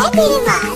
içinde biri var.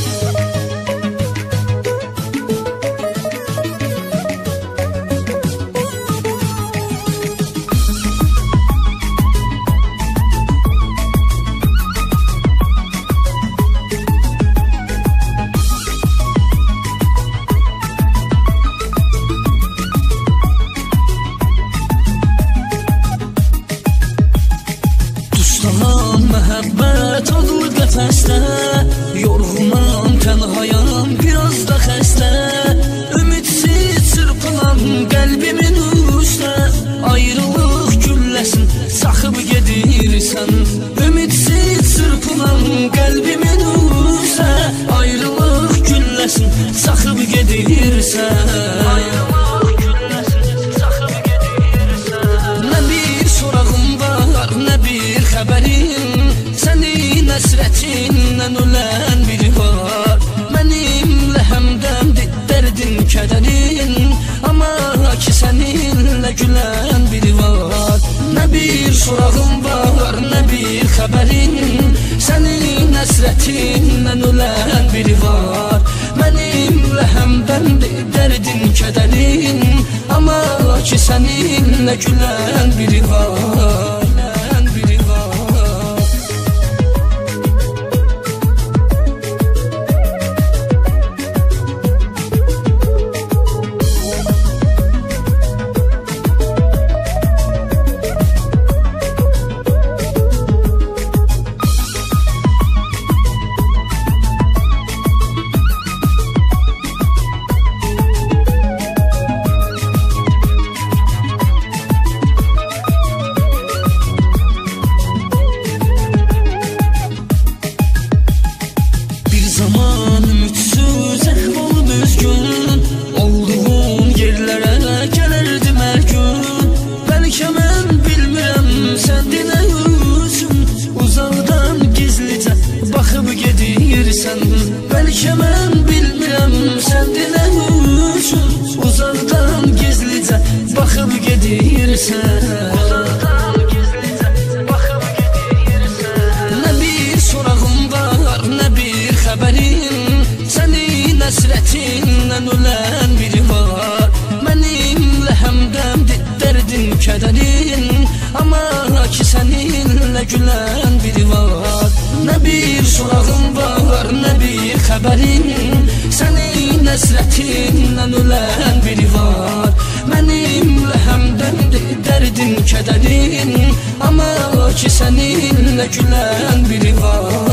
Məhəbbət olur qəfəsdə, yorğunam, tənhayam, biraz da xəstə. Ümidsiz çırpılan qəlbimin üstə, ayrılıq gülləsin, saxıb gedirsən. Ümidsiz çırpılan qəlbimin üstə, ayrılıq gülləsin, saxıb gedirsən. Ayrılıq gülləsin, saxıb gedirsən. Nə bir sorağım var, nə bir xəbərim, sənin əsrətindən ölən biri var. Mənimlə həmdəmdir dərdin, kədərin, amma ki səninlə gülən biri var. Nə bir sorağım var, nə bir xəbərin, sənin əsrətindən ölən biri var. Mənimlə həmdəmdir dərdin, kədərin, amma ki səninlə gülən biri var. Zaman ümitsiz, əhval düzgün, olduğum yerlərə gəlirdim hər gün. Bəlkə mən bilmirəm, sən dinə üçün uzaqdan gizlicə baxıb gedirsən. Bəlkə mən bilmirəm, sən dinə üçün uzaqdan gizlicə baxıb gedirsən. Uzaqdan gizlicə baxıb gedirsən. Nə bir sorağım var, nə bir xəbərim, sənin əsrətindən ölən biri var. Mənimlə həmdəmdir dərdin, kədərin, amma ki səninlə gülən biri var. Nə bir sorağım var, nə bir xəbərim, sənin əsrətindən ölən biri var. Mənimlə həmdəmdir dərdin, kədərin, amma ki səninlə gülən biri var.